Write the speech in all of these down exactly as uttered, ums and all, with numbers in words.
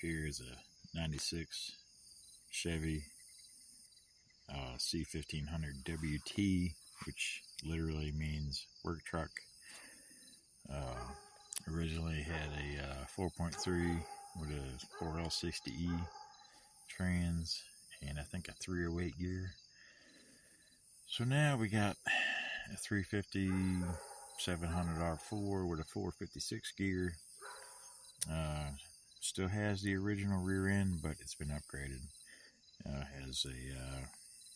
here is a ninety-six Chevy uh, C fifteen hundred W T, which literally means work truck. Uh, originally had a uh, four point three with a four L sixty E trans and I think a three oh eight gear. So now we got a three fifty seven hundred R four with a four fifty-six gear. Uh, still has the original rear end, but it's been upgraded. Uh, has a, uh,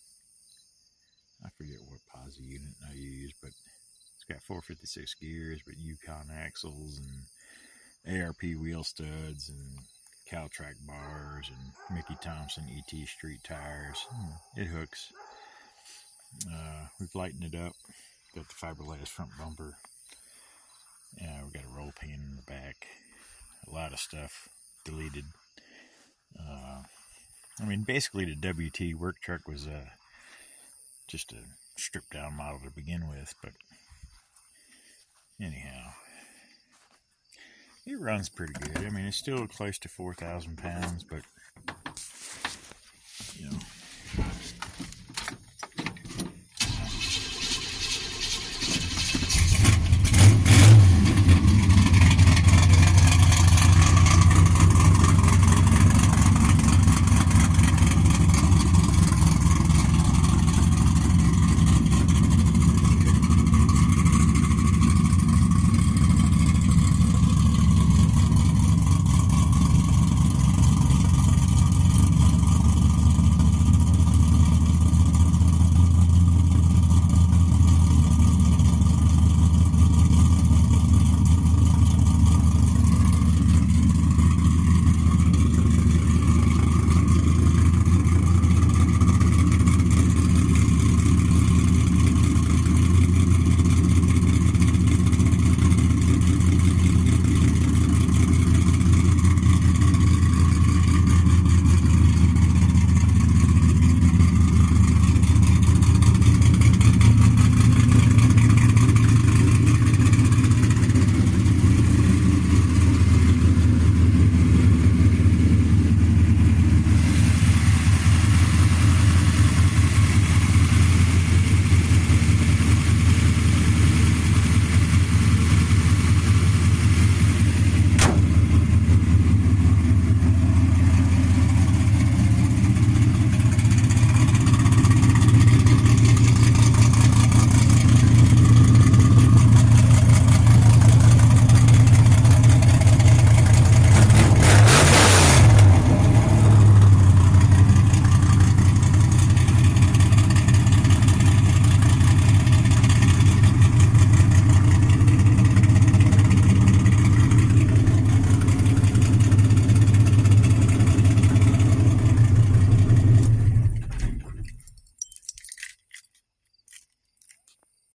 I forget what posi unit I use, but it's got four fifty-six gears, but Yukon axles and A R P wheel studs and Caltrac bars and Mickey Thompson E T street tires. It hooks. Uh, we've lightened it up. Got the fiberglass front bumper. Yeah, we got a roll pan in the back. A lot of stuff deleted. Uh, I mean, basically the W T work truck was uh, just a stripped down model to begin with, but anyhow, it runs pretty good. I mean, it's still close to four thousand pounds, but